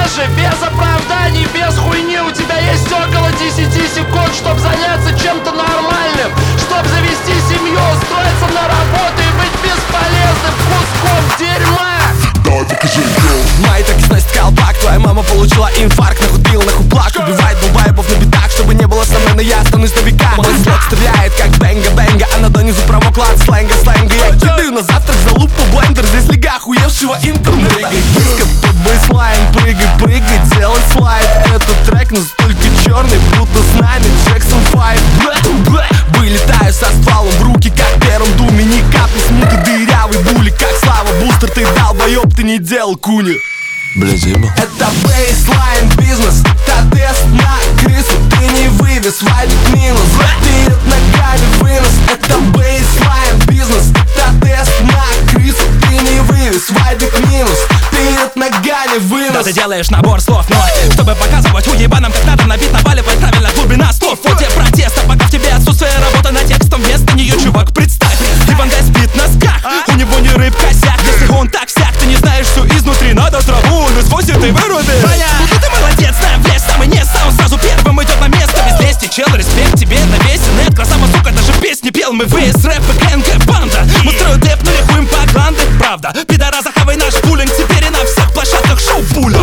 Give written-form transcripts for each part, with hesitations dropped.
продажи, без оправданий, без хуйни. У тебя есть около 10 секунд, чтоб заняться чем-то нормальным, чтоб завести семью, устроиться на работу и быть бесполезным куском дерьма. Мои так и сносит колпак, твоя мама получила инфаркт, нахуй пил, нахуй плак. Убивает булбаебов на битах, чтобы не было сомнений, я останусь на века. Мой слог стреляет как бенга-бенга, а на донизу промокла от сленга. Я кидаю на завтрак за лупу блендер, здесь лига охуевшего интернета. Прыгай диско под бейслайн, прыгай, делай слайд. Этот трек настолько черный, будто с нами Джексон 5. Вылетаю со стволом в руки, как в первом думе. Ни капли смуты, дырявый були, как Слава Бустер. Ты долбоёб, ты не делал куни. Блядь, заебал. Это бейслайн бизнес, это тест на крысу. Ты не вывез, валик минус, перед ногами вынос. Это бейслайн бизнес, это тест на крысу. Ты не вывез, валик минус, перед ногами вынос. Да ты делаешь набор слов, но чтобы показывать уебанам, как надо, на бит наваливать правильно глубина слов. Вот тебе протеста, пока в тебе отсутствие работы над текстом. Вместо нее, чувак, представь, Ивангай спит на сках, у него не рыб косяк. Если он так сяк, ты не знаешь все изнутри, надо траву насквозь и ты выруби. Ну ты молодец, знаем в лес, самый не сам сразу первым идет на место. Без лести, чел, респект тебе на весь нет. Красава, сука, даже песни пел, мы ВС, рэп и КНГ банда. Мы строю депнули хуем по гланды, правда. Пидораса, хавай наш буллинг, теперь и на всех площадках шоу пуля.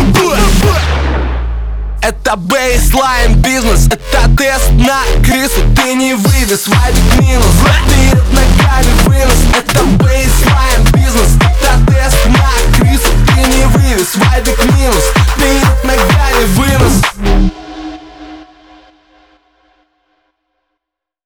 Это бейслайн бизнес, это тест на крысу. Ты не вывез, валик минус.